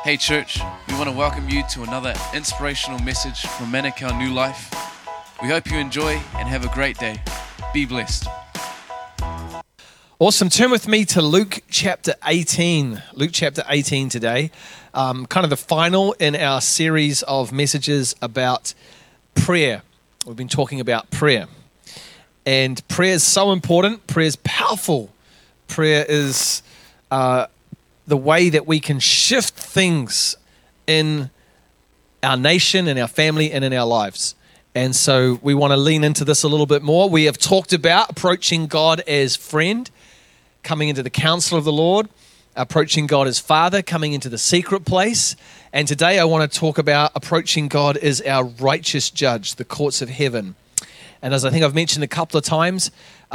Hey church, we want to welcome you to another inspirational message from Manukau New Life. We hope you enjoy and have a great day. Be blessed. Awesome. Turn with me to Luke chapter 18. Luke chapter 18 today. Kind of the final in our series of messages about prayer. We've been talking about prayer. And prayer is so important. Prayer is powerful. Prayer is the way that we can shift things in our nation, in our family, and in our lives. And so we want to lean into this a little bit more. We have talked about approaching God as friend, coming into the counsel of the Lord, approaching God as Father, coming into the secret place. And today I want to talk about approaching God as our righteous judge, the courts of heaven. And as I think I've mentioned a couple of times,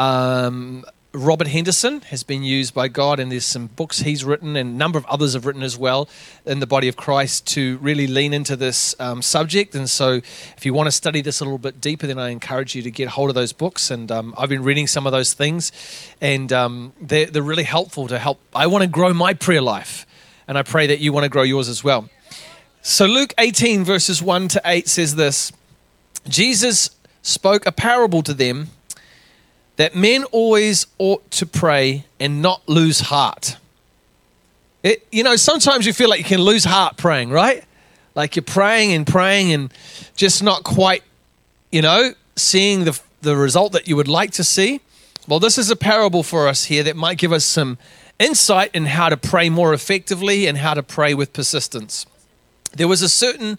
Robert Henderson has been used by God, and there's some books he's written and a number of others have written as well in the body of Christ to really lean into this subject. And so if you want to study this a little bit deeper, then I encourage you to get hold of those books. And I've been reading some of those things, and they're really helpful to help. I want to grow my prayer life, and I pray that you want to grow yours as well. So Luke 18 verses 1 to 8 says this: Jesus spoke a parable to them that men always ought to pray and not lose heart. Sometimes you feel like you can lose heart praying, right? Like you're praying and just not quite, seeing the result that you would like to see. Well, this is a parable for us here that might give us some insight in how to pray more effectively and how to pray with persistence. There was in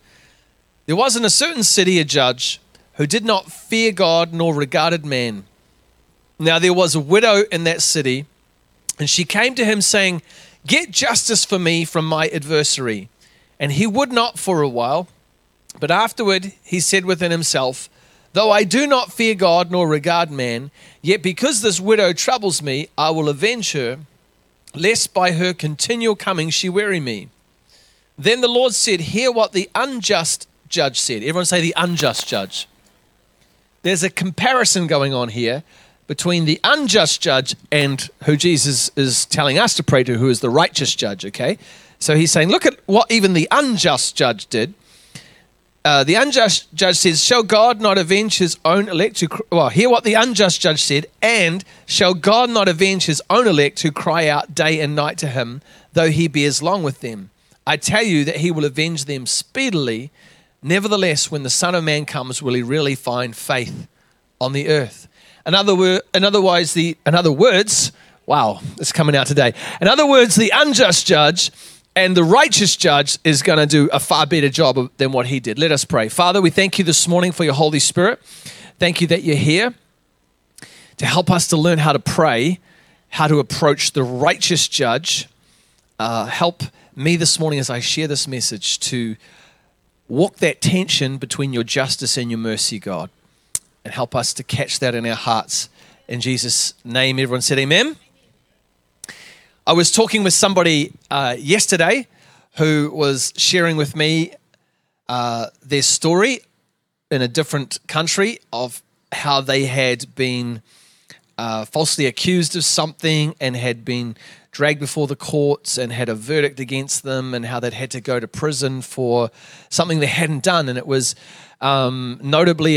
a certain city a judge who did not fear God nor regarded man. Now there was a widow in that city, and she came to him saying, "Get justice for me from my adversary." And he would not for a while, but afterward he said within himself, "Though I do not fear God nor regard man, yet because this widow troubles me, I will avenge her, lest by her continual coming she weary me." Then the Lord said, "Hear what the unjust judge said." Everyone say the unjust judge. There's a comparison going on here between the unjust judge and who Jesus is telling us to pray to, who is the righteous judge, okay? So he's saying, look at what even the unjust judge did. The unjust judge says, "Shall God not avenge his own elect?" Hear what the unjust judge said, "And shall God not avenge his own elect who cry out day and night to him, though he bears long with them? I tell you that he will avenge them speedily. Nevertheless, when the Son of Man comes, will he really find faith on the earth?" In other words, wow, it's coming out today. In other words, the unjust judge and the righteous judge is going to do a far better job than what he did. Let us pray. Father, we thank you this morning for your Holy Spirit. Thank you that you're here to help us to learn how to pray, how to approach the righteous judge. Help me this morning as I share this message to walk that tension between your justice and your mercy, God. And help us to catch that in our hearts. In Jesus' name, everyone said amen. I was talking with somebody yesterday who was sharing with me their story in a different country of how they had been falsely accused of something and had been dragged before the courts and had a verdict against them, and how they'd had to go to prison for something they hadn't done. And it was noticeably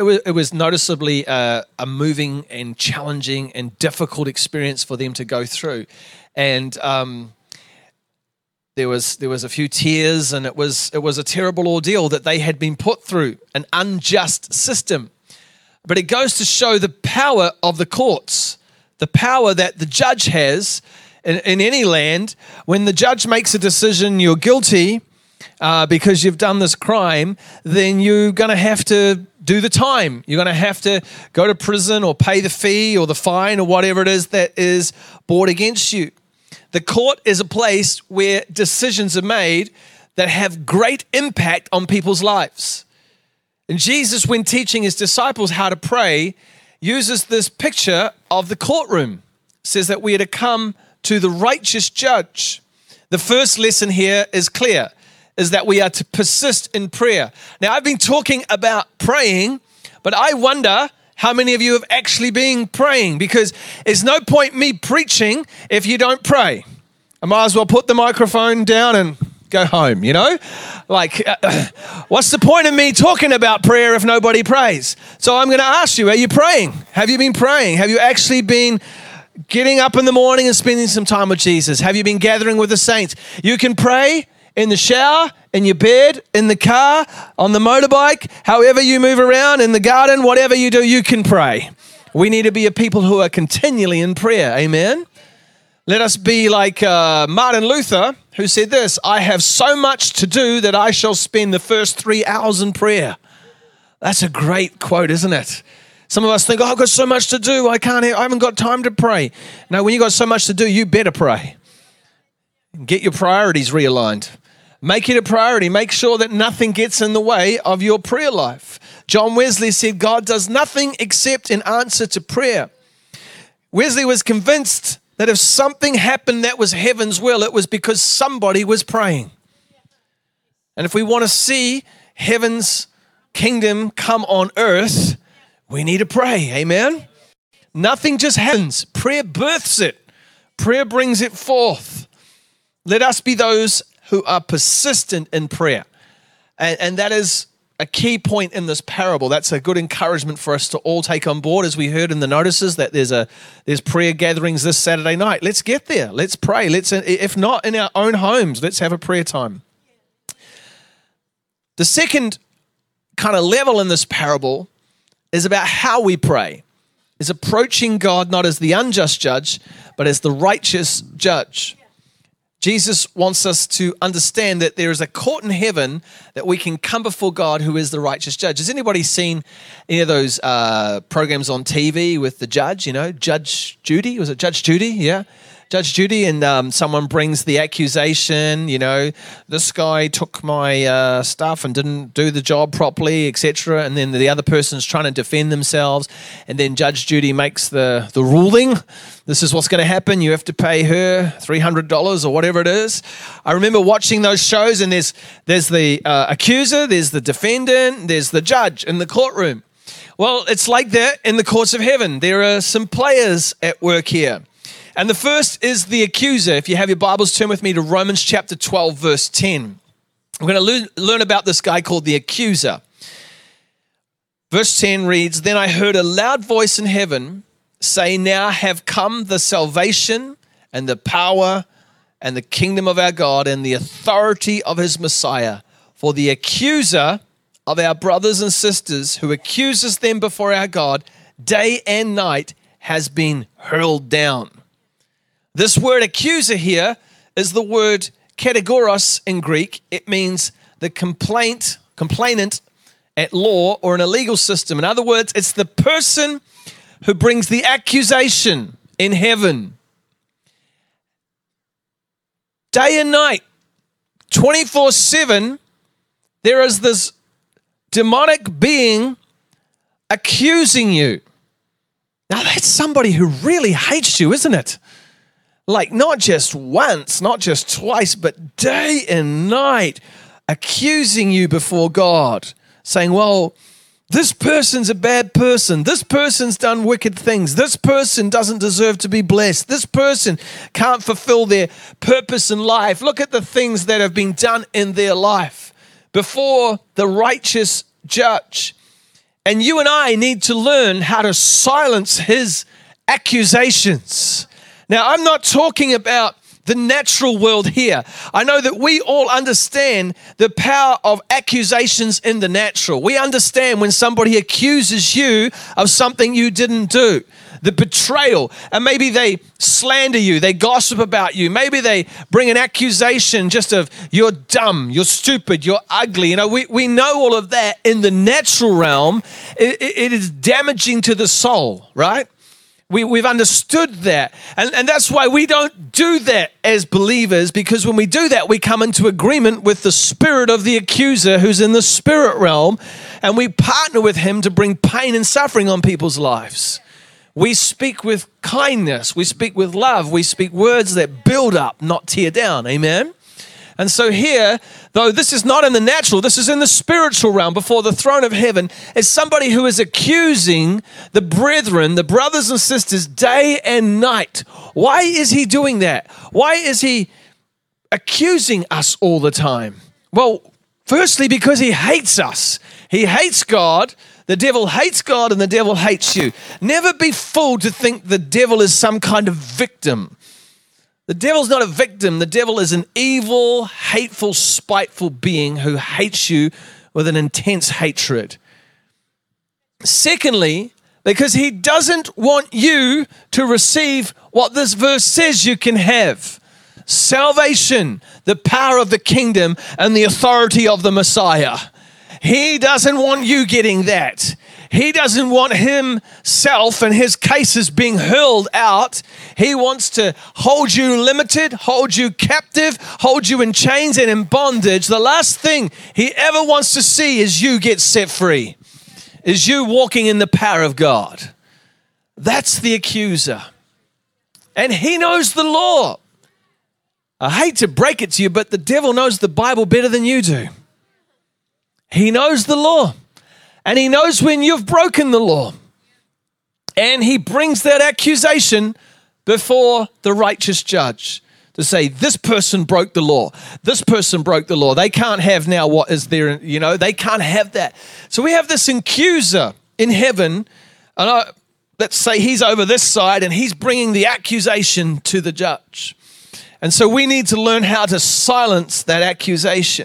a moving and challenging and difficult experience for them to go through. And there was a few tears, and it was a terrible ordeal that they had been put through, an unjust system. But it goes to show the power of the courts, the power that the judge has in any land. When the judge makes a decision, you're guilty because you've done this crime, then you're going to have to do the time. You're going to have to go to prison or pay the fee or the fine or whatever it is that is brought against you. The court is a place where decisions are made that have great impact on people's lives. And Jesus, when teaching his disciples how to pray, uses this picture of the courtroom. Says that we are to come to the righteous judge. The first lesson here is clear, is that we are to persist in prayer. Now, I've been talking about praying, but I wonder how many of you have actually been praying, because there's no point me preaching if you don't pray. I might as well put the microphone down and go home, you know? Like, what's the point of me talking about prayer if nobody prays? So I'm going to ask you, are you praying? Have you been praying? Have you actually been getting up in the morning and spending some time with Jesus? Have you been gathering with the saints? You can pray in the shower, in your bed, in the car, on the motorbike, however you move around, in the garden, whatever you do, you can pray. We need to be a people who are continually in prayer. Amen? Let us be like Martin Luther, who said this, I have so much to do that I shall spend the first 3 hours in prayer. That's a great quote, isn't it? Some of us think, I've got so much to do, I haven't got time to pray. No, when you've got so much to do, you better pray. Get your priorities realigned. Make it a priority. Make sure that nothing gets in the way of your prayer life. John Wesley said, God does nothing except in answer to prayer. Wesley was convinced that if something happened that was heaven's will, it was because somebody was praying. And if we want to see heaven's kingdom come on earth, we need to pray. Amen? Nothing just happens. Prayer births it. Prayer brings it forth. Let us be those who are persistent in prayer. And that is a key point in this parable. That's a good encouragement for us to all take on board, as we heard in the notices that there's prayer gatherings this Saturday night. Let's get there. Let's pray. If not in our own homes, let's have a prayer time. The second kind of level in this parable is about how we pray. Is approaching God not as the unjust judge, but as the righteous judge. Jesus wants us to understand that there is a court in heaven that we can come before God, who is the righteous judge. Has anybody seen any of those programs on TV with the judge, Judge Judy? Was it Judge Judy? Yeah. Judge Judy, and someone brings the accusation, this guy took my stuff and didn't do the job properly, etc. And then the other person's trying to defend themselves. And then Judge Judy makes the ruling. This is what's going to happen. You have to pay her $300 or whatever it is. I remember watching those shows, and there's the accuser, there's the defendant, there's the judge in the courtroom. Well, it's like that in the courts of heaven. There are some players at work here. And the first is the accuser. If you have your Bibles, turn with me to Romans chapter 12, verse 10. We're going to learn about this guy called the accuser. Verse 10 reads, Then I heard a loud voice in heaven say, Now have come the salvation and the power and the kingdom of our God and the authority of his Messiah. For the accuser of our brothers and sisters, who accuses them before our God day and night, has been hurled down. This word accuser here is the word kategoros in Greek. It means the complainant at law or in a legal system. In other words, it's the person who brings the accusation in heaven. Day and night, 24/7, there is this demonic being accusing you. Now that's somebody who really hates you, isn't it? Like not just once, not just twice, but day and night accusing you before God, saying, well, this person's a bad person. This person's done wicked things. This person doesn't deserve to be blessed. This person can't fulfill their purpose in life. Look at the things that have been done in their life before the righteous judge. And you and I need to learn how to silence his accusations. Now, I'm not talking about the natural world here. I know that we all understand the power of accusations in the natural. We understand when somebody accuses you of something you didn't do, the betrayal, and maybe they slander you, they gossip about you, maybe they bring an accusation just of you're dumb, you're stupid, you're ugly. We know all of that in the natural realm. It is damaging to the soul, right? We've understood that. And that's why we don't do that as believers, because when we do that, we come into agreement with the spirit of the accuser who's in the spirit realm, and we partner with him to bring pain and suffering on people's lives. We speak with kindness. We speak with love. We speak words that build up, not tear down. Amen? And so here, though this is not in the natural, this is in the spiritual realm before the throne of heaven, is somebody who is accusing the brethren, the brothers and sisters, day and night. Why is he doing that? Why is he accusing us all the time? Well, firstly, because he hates us. He hates God. The devil hates God and the devil hates you. Never be fooled to think the devil is some kind of victim. The devil's not a victim. The devil is an evil, hateful, spiteful being who hates you with an intense hatred. Secondly, because he doesn't want you to receive what this verse says you can have. Salvation, the power of the kingdom, and the authority of the Messiah. He doesn't want you getting that. He doesn't want himself and his cases being hurled out. He wants to hold you limited, hold you captive, hold you in chains and in bondage. The last thing he ever wants to see is you get set free, is you walking in the power of God. That's the accuser. And he knows the law. I hate to break it to you, but the devil knows the Bible better than you do. He knows the law. And he knows when you've broken the law. And he brings that accusation before the righteous judge to say, this person broke the law. This person broke the law. They can't have now what is there, they can't have that. So we have this accuser in heaven, and let's say he's over this side and he's bringing the accusation to the judge. And so we need to learn how to silence that accusation.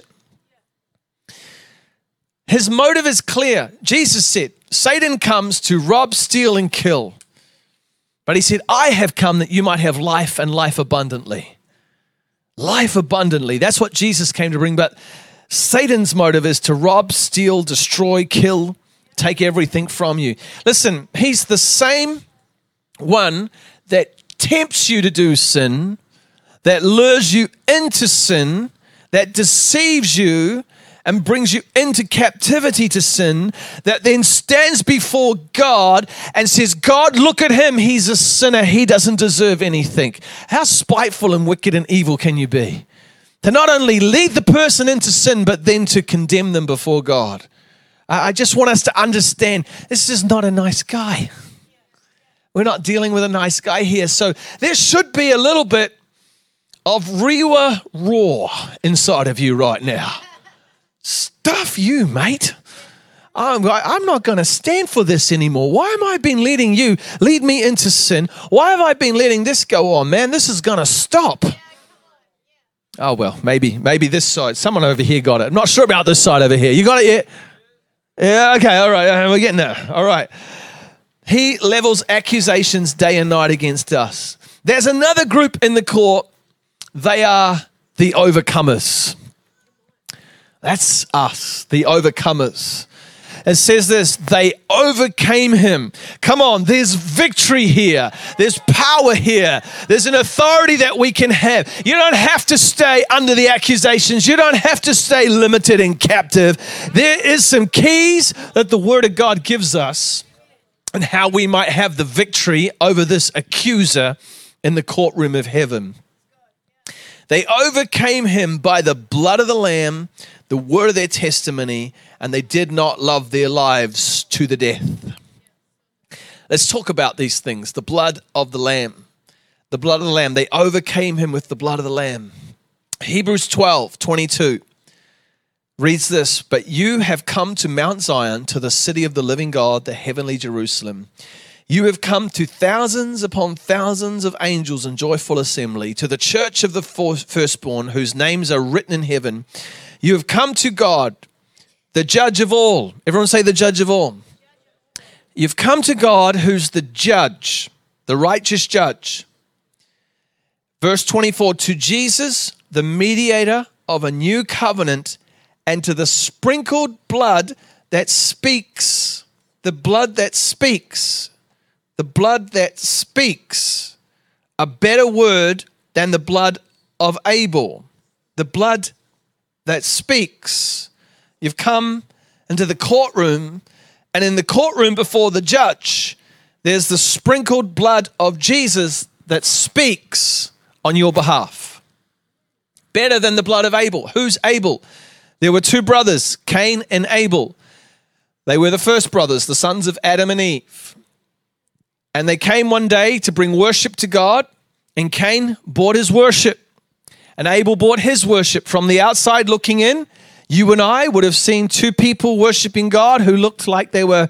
His motive is clear. Jesus said, Satan comes to rob, steal, and kill. But he said, I have come that you might have life and life abundantly. Life abundantly. That's what Jesus came to bring. But Satan's motive is to rob, steal, destroy, kill, take everything from you. Listen, he's the same one that tempts you to do sin, that lures you into sin, that deceives you, and brings you into captivity to sin, that then stands before God and says, God, look at him. He's a sinner. He doesn't deserve anything. How spiteful and wicked and evil can you be? To not only lead the person into sin, but then to condemn them before God. I just want us to understand, this is not a nice guy. We're not dealing with a nice guy here. So there should be a little bit of Rewa roar inside of you right now. Stuff you, mate. I'm not going to stand for this anymore. Why am I been letting you lead me into sin? Why have I been letting this go on, man? This is going to stop. Oh, well, maybe this side. Someone over here got it. I'm not sure about this side over here. You got it yet? Yeah, okay, all right. We're getting there. All right. He levels accusations day and night against us. There's another group in the court. They are the overcomers. That's us, the overcomers. It says this, they overcame him. Come on, there's victory here. There's power here. There's an authority that we can have. You don't have to stay under the accusations. You don't have to stay limited and captive. There is some keys that the Word of God gives us and how we might have the victory over this accuser in the courtroom of heaven. They overcame him by the blood of the Lamb, the word of their testimony, and they did not love their lives to the death. Let's talk about these things. The blood of the Lamb. The blood of the Lamb. They overcame him with the blood of the Lamb. Hebrews 12:22 reads this, but you have come to Mount Zion, to the city of the living God, the heavenly Jerusalem. You have come to thousands upon thousands of angels in joyful assembly, to the church of the firstborn, whose names are written in heaven. You have come to God, the judge of all. Everyone say the judge of all. You've come to God, who's the judge, the righteous judge. Verse 24, to Jesus, the mediator of a new covenant, and to the sprinkled blood that speaks, the blood that speaks. The blood that speaks, a better word than the blood of Abel. The blood that speaks. You've come into the courtroom, and in the courtroom before the judge, there's the sprinkled blood of Jesus that speaks on your behalf. Better than the blood of Abel. Who's Abel? There were two brothers, Cain and Abel. They were the first brothers, the sons of Adam and Eve. And they came one day to bring worship to God, and Cain brought his worship. And Abel brought his worship. From the outside looking in, you and I would have seen two people worshiping God who looked like they were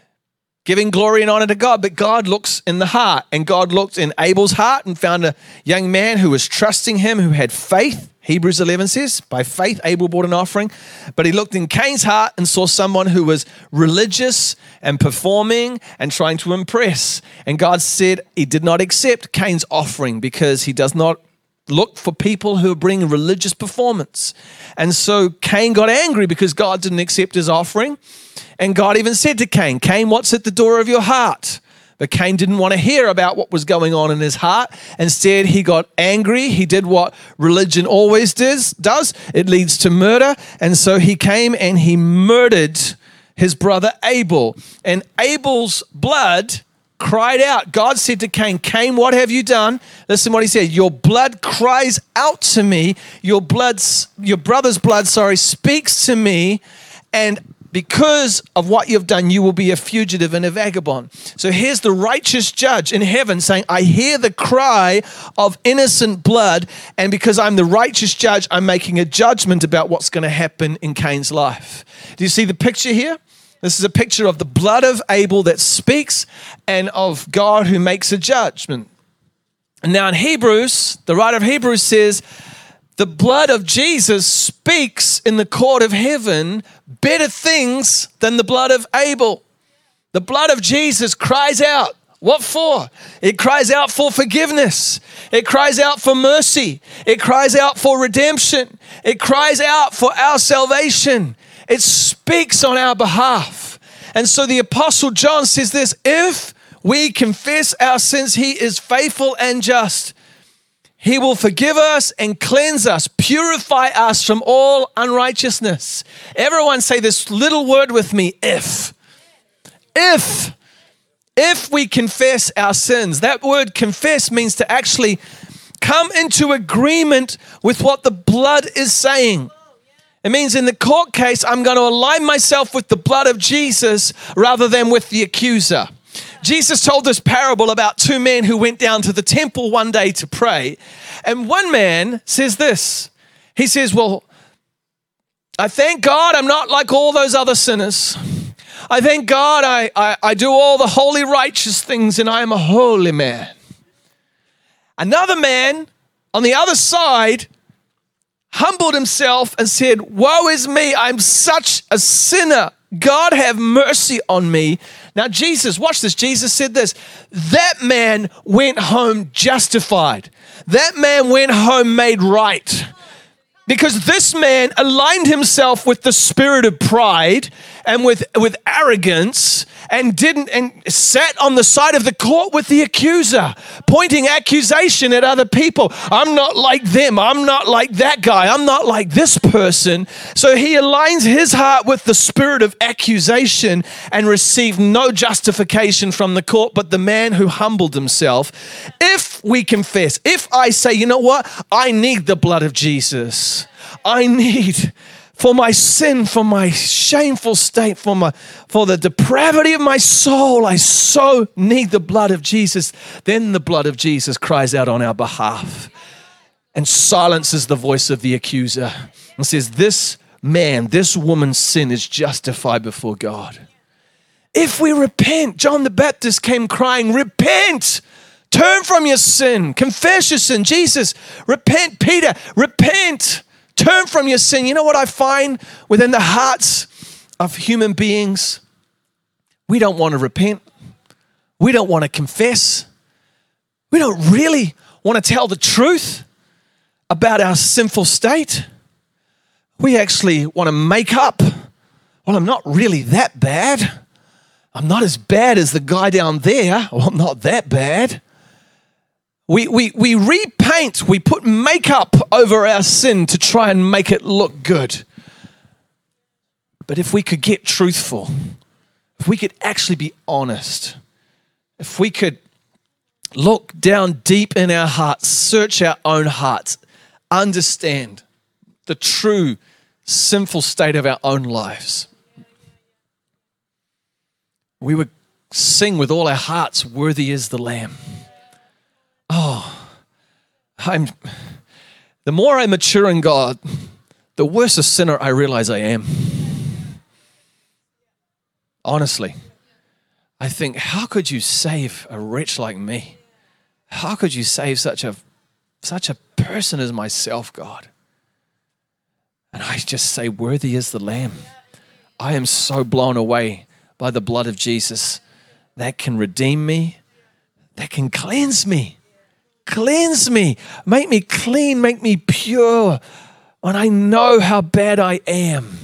giving glory and honor to God. But God looks in the heart. And God looked in Abel's heart and found a young man who was trusting him, who had faith. Hebrews 11 says, by faith, Abel brought an offering. But he looked in Cain's heart and saw someone who was religious and performing and trying to impress. And God said he did not accept Cain's offering because he does not look for people who bring religious performance. And so Cain got angry because God didn't accept his offering. And God even said to Cain, Cain, what's at the door of your heart? But Cain didn't want to hear about what was going on in his heart. Instead, he got angry. He did what religion always does. It leads to murder. And so he came and he murdered his brother Abel. And Abel's blood cried out. God said to Cain, Cain, what have you done? Listen what he said. Your blood cries out to me. Your brother's blood, speaks to me. And because of what you've done, you will be a fugitive and a vagabond. So here's the righteous judge in heaven saying, I hear the cry of innocent blood, and because I'm the righteous judge, I'm making a judgment about what's going to happen in Cain's life. Do you see the picture here? This is a picture of the blood of Abel that speaks and of God who makes a judgment. And now in Hebrews, the writer of Hebrews says, the blood of Jesus speaks in the court of heaven better things than the blood of Abel. The blood of Jesus cries out. What for? It cries out for forgiveness. It cries out for mercy. It cries out for redemption. It cries out for our salvation. It speaks on our behalf. And so the Apostle John says this, if we confess our sins, he is faithful and just. He will forgive us and cleanse us, purify us from all unrighteousness. Everyone say this little word with me, if. If we confess our sins. That word confess means to actually come into agreement with what the blood is saying. It means in the court case, I'm going to align myself with the blood of Jesus rather than with the accuser. Jesus told this parable about two men who went down to the temple one day to pray. And one man says this. He says, well, I thank God I'm not like all those other sinners. I thank God I do all the holy righteous things and I am a holy man. Another man on the other side humbled himself and said, woe is me, I'm such a sinner. God have mercy on me. Now Jesus, watch this. Jesus said this, that man went home justified. That man went home made right. Because this man aligned himself with the spirit of pride and with arrogance and sat on the side of the court with the accuser, pointing accusation at other people. I'm not like them. I'm not like that guy. I'm not like this person. So he aligns his heart with the spirit of accusation and received no justification from the court, but the man who humbled himself. If we confess, if I say, you know what? I need the blood of Jesus. I need for my sin, for my shameful state, for the depravity of my soul. I so need the blood of Jesus. Then the blood of Jesus cries out on our behalf and silences the voice of the accuser and says, this man, this woman's sin is justified before God. If we repent, John the Baptist came crying, repent. Turn from your sin. Confess your sin. Jesus, repent. Peter, repent. Turn from your sin. You know what I find within the hearts of human beings? We don't want to repent. We don't want to confess. We don't really want to tell the truth about our sinful state. We actually want to make up. Well, I'm not really that bad. I'm not as bad as the guy down there. Well, I'm not that bad. We repaint, we put makeup over our sin to try and make it look good. But if we could get truthful, if we could actually be honest, if we could look down deep in our hearts, search our own hearts, understand the true sinful state of our own lives, we would sing with all our hearts, worthy is the Lamb. Oh, The more I mature in God, the worse a sinner I realize I am. Honestly, I think, how could you save a wretch like me? How could you save such a person as myself, God? And I just say, worthy is the Lamb. I am so blown away by the blood of Jesus that can redeem me, that can cleanse me, make me clean, make me pure. When I know how bad I am,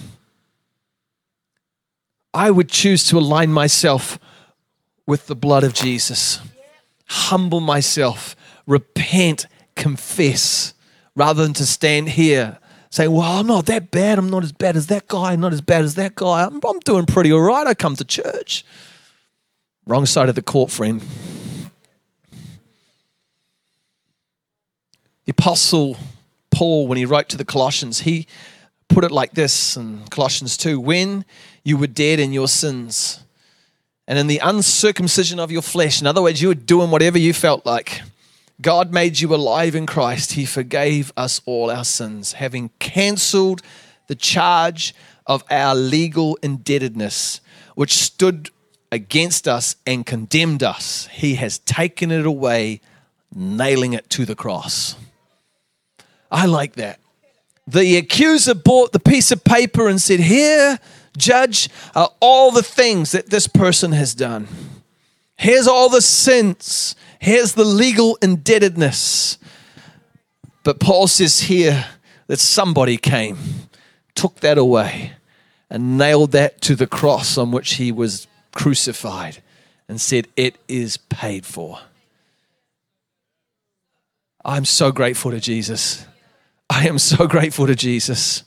I would choose to align myself with the blood of Jesus. Humble myself, repent, confess, rather than to stand here saying, well, I'm not that bad. I'm not as bad as that guy. I'm not as bad as that guy. I'm doing pretty all right. I come to church. Wrong side of the court, friend. The Apostle Paul, when he wrote to the Colossians, he put it like this in Colossians 2, when you were dead in your sins and in the uncircumcision of your flesh, in other words, you were doing whatever you felt like, God made you alive in Christ. He forgave us all our sins, having canceled the charge of our legal indebtedness, which stood against us and condemned us. He has taken it away, nailing it to the cross. I like that. The accuser bought the piece of paper and said, here, judge, are all the things that this person has done. Here's all the sins. Here's the legal indebtedness. But Paul says here that somebody came, took that away, and nailed that to the cross on which he was crucified and said, it is paid for. I'm so grateful to Jesus. I am so grateful to Jesus.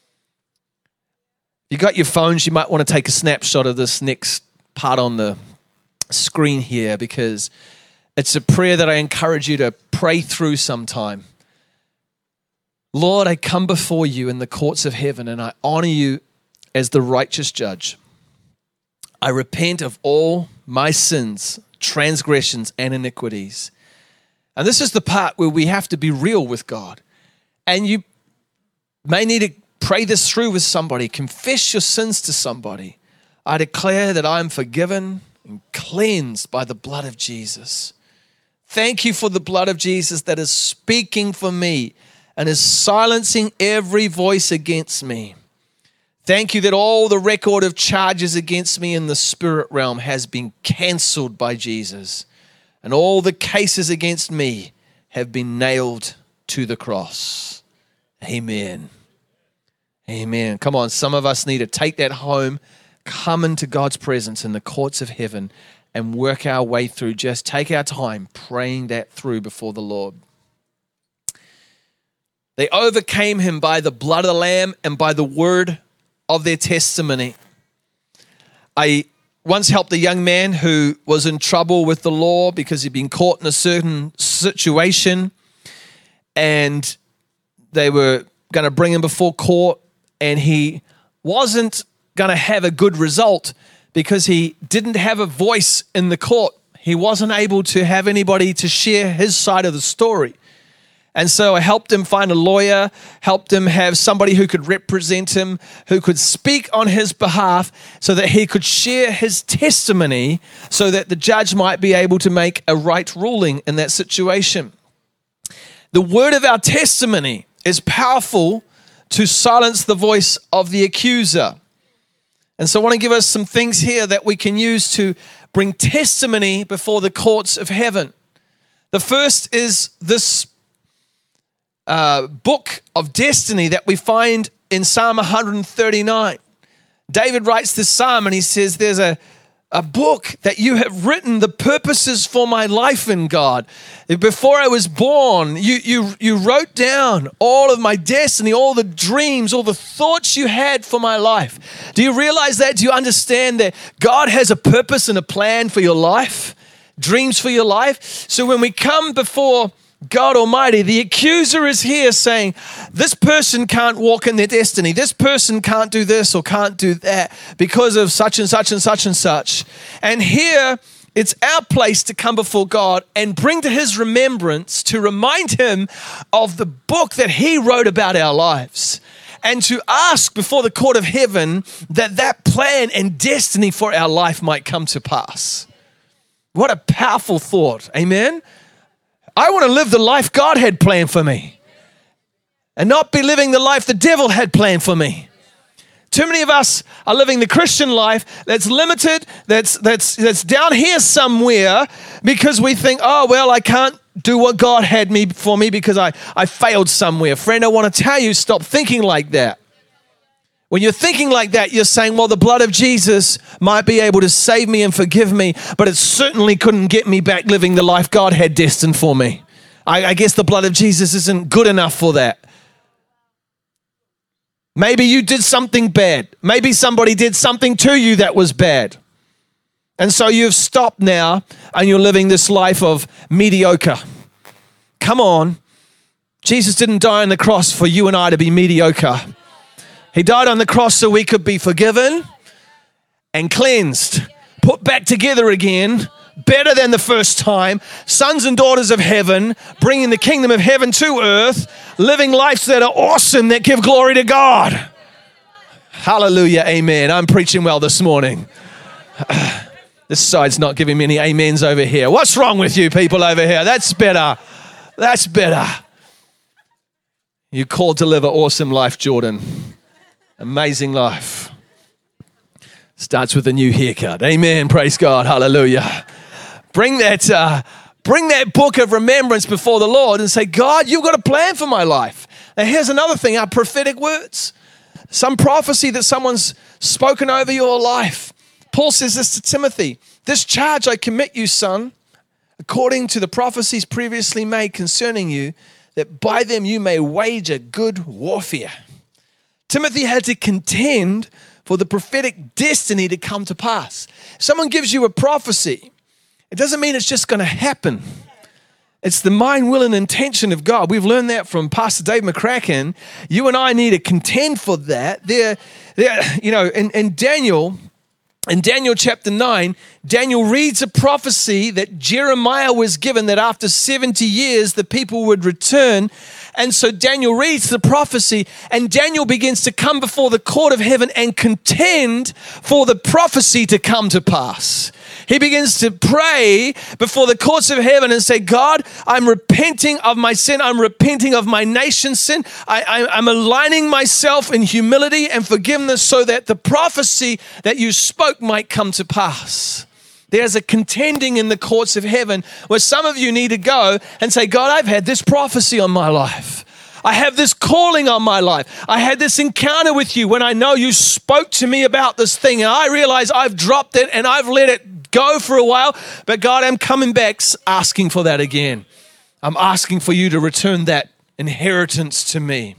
You got your phones, you might want to take a snapshot of this next part on the screen here, because it's a prayer that I encourage you to pray through sometime. Lord, I come before you in the courts of heaven and I honor you as the righteous judge. I repent of all my sins, transgressions, and iniquities. And this is the part where we have to be real with God. And you may need to pray this through with somebody. Confess your sins to somebody. I declare that I am forgiven and cleansed by the blood of Jesus. Thank you for the blood of Jesus that is speaking for me and is silencing every voice against me. Thank you that all the record of charges against me in the spirit realm has been canceled by Jesus, and all the cases against me have been nailed to the cross. Amen. Amen. Come on, some of us need to take that home, come into God's presence in the courts of heaven, and work our way through. Just take our time praying that through before the Lord. They overcame him by the blood of the Lamb and by the word of their testimony. I once helped a young man who was in trouble with the law because he'd been caught in a certain situation, and they were going to bring him before court, and he wasn't going to have a good result because he didn't have a voice in the court. He wasn't able to have anybody to share his side of the story. And so I helped him find a lawyer, helped him have somebody who could represent him, who could speak on his behalf so that he could share his testimony so that the judge might be able to make a right ruling in that situation. The word of our testimony is powerful to silence the voice of the accuser. And so I want to give us some things here that we can use to bring testimony before the courts of heaven. The first is this book of destiny that we find in Psalm 139. David writes this psalm and he says, there's a book that you have written the purposes for my life in, God. Before I was born, you wrote down all of my destiny, all the dreams, all the thoughts you had for my life. Do you realize that? Do you understand that God has a purpose and a plan for your life? Dreams for your life? So when we come before God Almighty, the accuser is here saying, this person can't walk in their destiny. This person can't do this or can't do that because of such and such and such and such. And here It's our place to come before God and bring to his remembrance, to remind him of the book that he wrote about our lives, and to ask before the court of heaven that plan and destiny for our life might come to pass. What a powerful thought. Amen. I want to live the life God had planned for me and not be living the life the devil had planned for me. Too many of us are living the Christian life that's limited, that's down here somewhere, because we think, oh, well, I can't do what God had for me because I failed somewhere. Friend, I want to tell you, stop thinking like that. When you're thinking like that, you're saying, well, the blood of Jesus might be able to save me and forgive me, but it certainly couldn't get me back living the life God had destined for me. I guess the blood of Jesus isn't good enough for that. Maybe you did something bad. Maybe somebody did something to you that was bad. And so you've stopped now and you're living this life of mediocre. Come on. Jesus didn't die on the cross for you and I to be mediocre. He died on the cross so we could be forgiven and cleansed, put back together again, better than the first time, sons and daughters of heaven, bringing the kingdom of heaven to earth, living lives that are awesome, that give glory to God. Hallelujah, amen. I'm preaching well this morning. This side's not giving me any amens over here. What's wrong with you people over here? That's better. That's better. You're called to live an awesome life, Jordan. Amazing life. Starts with a new haircut. Amen. Praise God. Hallelujah. Bring that book of remembrance before the Lord and say, God, you've got a plan for my life. Now, here's another thing, our prophetic words. Some prophecy that someone's spoken over your life. Paul says this to Timothy, this charge I commit you, son, according to the prophecies previously made concerning you, that by them you may wage a good warfare. Timothy had to contend for the prophetic destiny to come to pass. Someone gives you a prophecy, it doesn't mean it's just going to happen. It's the mind, will, and intention of God. We've learned that from Pastor Dave McCracken. You and I need to contend for that. In Daniel chapter 9, Daniel reads a prophecy that Jeremiah was given that after 70 years the people would return. And so Daniel reads the prophecy and Daniel begins to come before the court of heaven and contend for the prophecy to come to pass. He begins to pray before the courts of heaven and say, God, I'm repenting of my sin. I'm repenting of my nation's sin. I'm aligning myself in humility and forgiveness so that the prophecy that you spoke might come to pass. There's a contending in the courts of heaven where some of you need to go and say, God, I've had this prophecy on my life. I have this calling on my life. I had this encounter with you when I know you spoke to me about this thing and I realize I've dropped it and I've let it go for a while, but God, I'm coming back asking for that again. I'm asking for you to return that inheritance to me.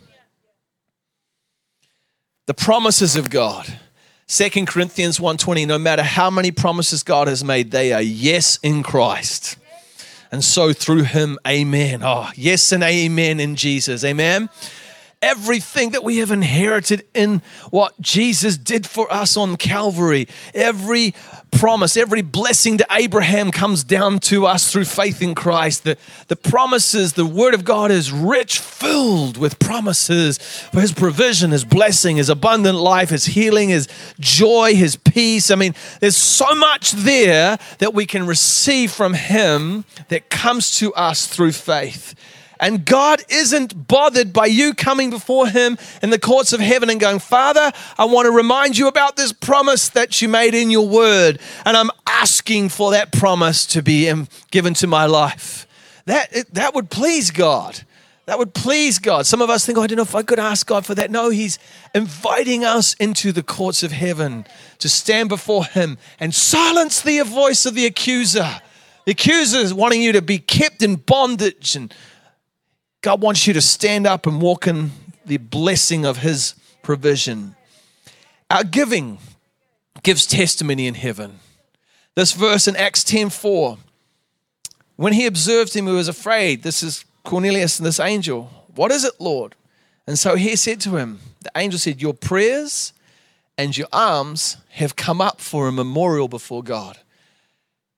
The promises of God. 2 Corinthians 1:20, no matter how many promises God has made, they are yes in Christ. And so through him, amen. Oh, yes and amen in Jesus, amen. Everything that we have inherited in what Jesus did for us on Calvary, every promise, every blessing to Abraham comes down to us through faith in Christ. The promises, the word of God is rich, filled with promises for his provision, his blessing, his abundant life, his healing, his joy, his peace. I mean, there's so much there that we can receive from him that comes to us through faith. And God isn't bothered by you coming before him in the courts of heaven and going, Father, I want to remind you about this promise that you made in your word. And I'm asking for that promise to be given to my life. That would please God. That would please God. Some of us think, I don't know if I could ask God for that. No, he's inviting us into the courts of heaven to stand before him and silence the voice of the accuser. The accuser is wanting you to be kept in bondage, and God wants you to stand up and walk in the blessing of his provision. Our giving gives testimony in heaven. This verse in Acts 10:4, when he observed him, he was afraid. This is Cornelius and this angel. What is it, Lord? And so he said to him, the angel said, your prayers and your alms have come up for a memorial before God.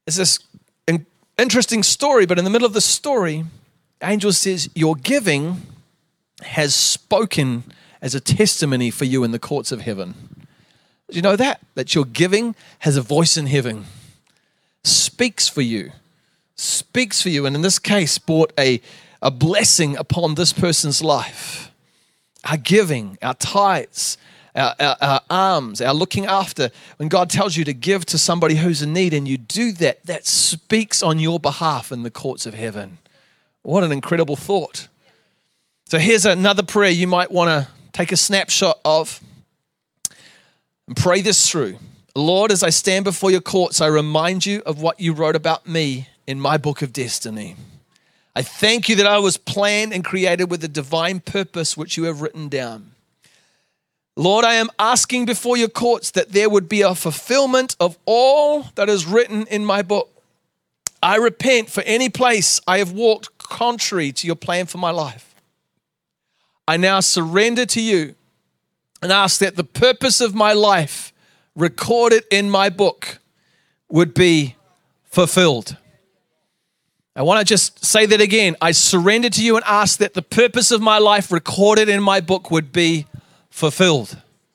It's this interesting story, but in the middle of the story, angel says, your giving has spoken as a testimony for you in the courts of heaven. Did you know that? That your giving has a voice in heaven. Speaks for you. Speaks for you. And in this case, brought a blessing upon this person's life. Our giving, our tithes, our alms, our looking after. When God tells you to give to somebody who's in need and you do that, that speaks on your behalf in the courts of heaven. What an incredible thought. So here's another prayer you might want to take a snapshot of and pray this through. Lord, as I stand before your courts, I remind you of what you wrote about me in my book of destiny. I thank you that I was planned and created with a divine purpose which you have written down. Lord, I am asking before your courts that there would be a fulfillment of all that is written in my book. I repent for any place I have walked contrary to your plan for my life. I now surrender to you and ask that the purpose of my life recorded in my book would be fulfilled. I want to just say that again. I surrender to you and ask that the purpose of my life recorded in my book would be fulfilled.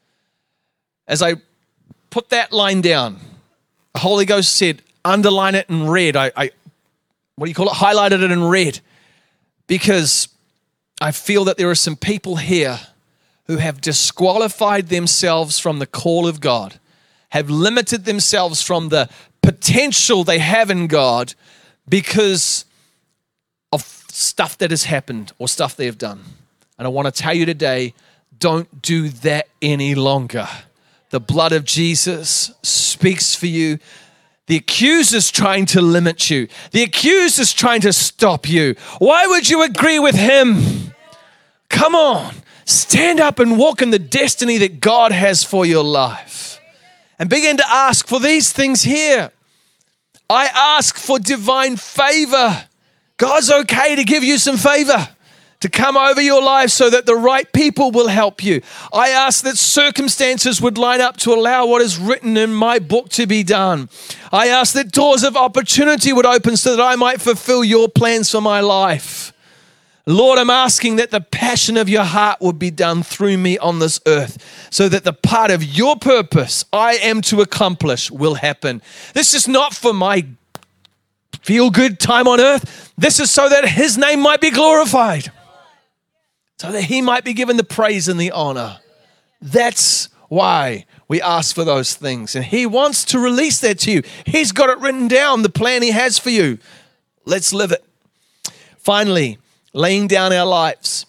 As I put that line down, the Holy Ghost said, underline it in red. I highlighted it in red, because I feel that there are some people here who have disqualified themselves from the call of God, have limited themselves from the potential they have in God because of stuff that has happened or stuff they have done. And I want to tell you today, don't do that any longer. The blood of Jesus speaks for you. The accuser's trying to limit you. The accuser's trying to stop you. Why would you agree with him? Come on, stand up and walk in the destiny that God has for your life. And begin to ask for these things here. I ask for divine favor. God's okay to give you some favor to come over your life so that the right people will help you. I ask that circumstances would line up to allow what is written in my book to be done. I ask that doors of opportunity would open so that I might fulfill your plans for my life. Lord, I'm asking that the passion of your heart would be done through me on this earth so that the part of your purpose I am to accomplish will happen. This is not for my feel-good time on earth. This is so that his name might be glorified, so that he might be given the praise and the honor. That's why we ask for those things. And he wants to release that to you. He's got it written down, the plan he has for you. Let's live it. Finally, laying down our lives,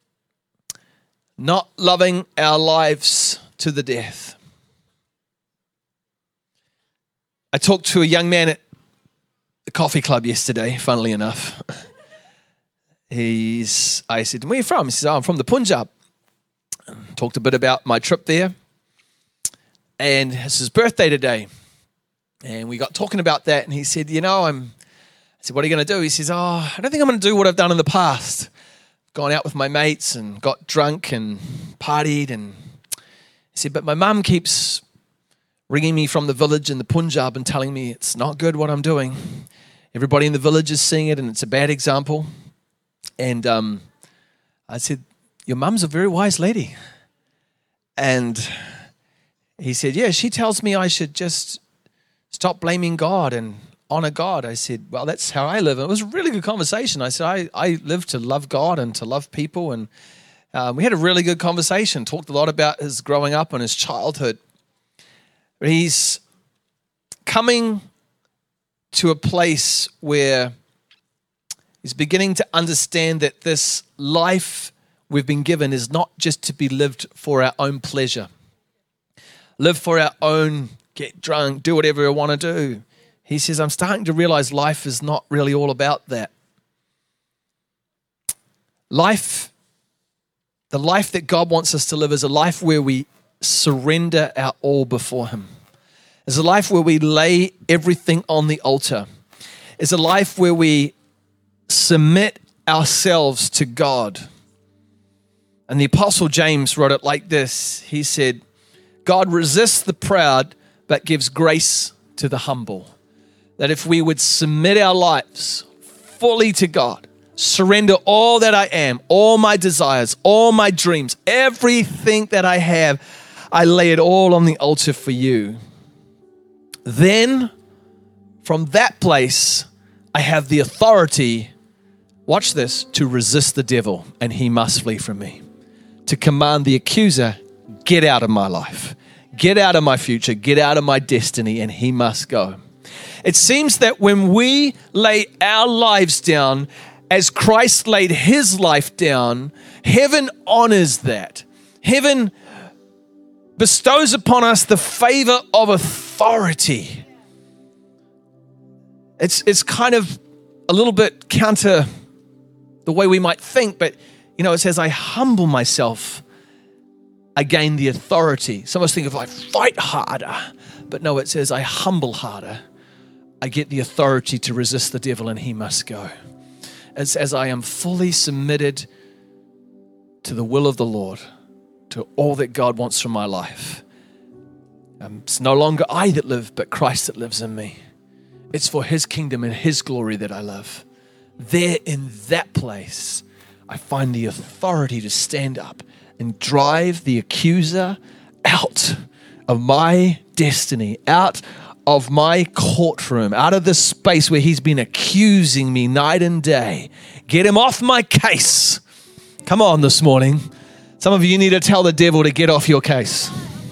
not loving our lives to the death. I talked to a young man at the coffee club yesterday, funnily enough. I said, where are you from? He says, I'm from the Punjab. Talked a bit about my trip there. And it's his birthday today. And we got talking about that. And he said, I said, what are you going to do? He says, I don't think I'm going to do what I've done in the past. Gone out with my mates and got drunk and partied. And he said, but my mum keeps ringing me from the village in the Punjab and telling me it's not good what I'm doing. Everybody in the village is seeing it and it's a bad example. And I said, your mum's a very wise lady. And he said, yeah, she tells me I should just stop blaming God and honor God. I said, well, that's how I live. And it was a really good conversation. I said, I live to love God and to love people. And we had a really good conversation, talked a lot about his growing up and his childhood. But he's coming to a place where he's beginning to understand that this life we've been given is not just to be lived for our own pleasure. Live for our own, get drunk, do whatever I want to do. He says, I'm starting to realize life is not really all about that. The life that God wants us to live is a life where we surrender our all before him. It's a life where we lay everything on the altar. It's a life where we submit ourselves to God. And the Apostle James wrote it like this. He said, God resists the proud, but gives grace to the humble. that if we would submit our lives fully to God, surrender all that I am, all my desires, all my dreams, everything that I have, I lay it all on the altar for you. Then, from that place, I have the authority, watch this, to resist the devil, and he must flee from me. To command the accuser, get out of my life, get out of my future, get out of my destiny, and he must go. It seems that when we lay our lives down as Christ laid his life down, heaven honors that. Heaven bestows upon us the favor of authority. It's kind of a little bit counter the way we might think, but it says, I humble myself, I gain the authority. Some of us think of fight harder, but no, it says I humble harder. I get the authority to resist the devil and he must go. As I am fully submitted to the will of the Lord, to all that God wants from my life. It's no longer I that live, but Christ that lives in me. It's for his kingdom and his glory that I live. There in that place, I find the authority to stand up and drive the accuser out of my destiny, out of my courtroom, out of the space where he's been accusing me night and day. Get him off my case. Come on this morning. Some of you need to tell the devil to get off your case.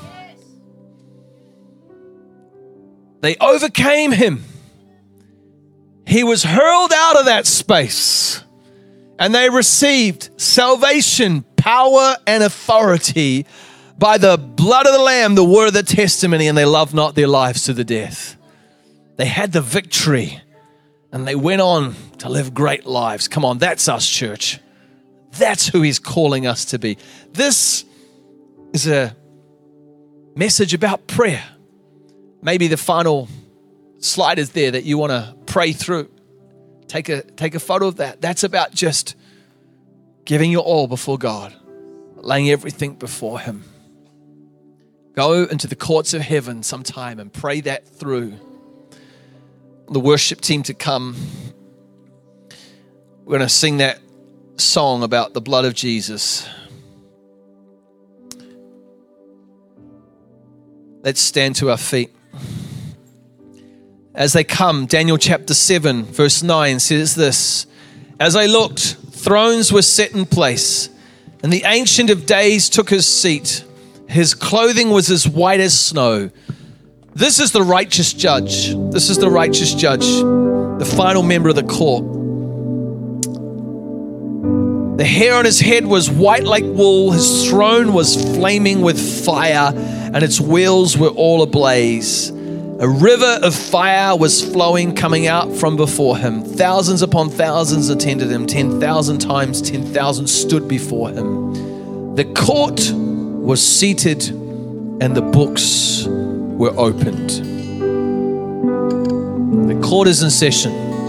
They overcame him. He was hurled out of that space, and they received salvation, power, and authority by the blood of the Lamb, the word of the testimony, and they loved not their lives to the death. They had the victory, and they went on to live great lives. Come on, that's us, church. That's who he's calling us to be. This is a message about prayer. Maybe the final slide is there that you want to pray through. Take a photo of that. That's about just giving your all before God, laying everything before him. Go into the courts of heaven sometime and pray that through. The worship team to come. We're going to sing that song about the blood of Jesus. Let's stand to our feet. As they come, Daniel chapter 7, verse 9 says this, as I looked, thrones were set in place, and the Ancient of Days took his seat. His clothing was as white as snow. This is the righteous judge. This is the righteous judge, the final member of the court. The hair on his head was white like wool. His throne was flaming with fire, and its wheels were all ablaze. A river of fire was flowing, coming out from before him. Thousands upon thousands attended him. 10,000 times 10,000 stood before him. The court was seated, and the books were opened. The court is in session.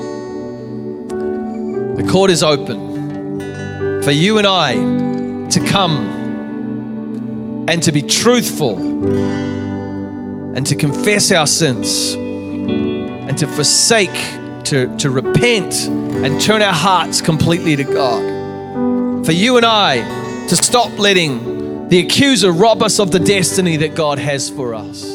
The court is open for you and I to come and to be truthful and to confess our sins and to forsake, to repent and turn our hearts completely to God. For you and I to stop letting the accuser rob us of the destiny that God has for us.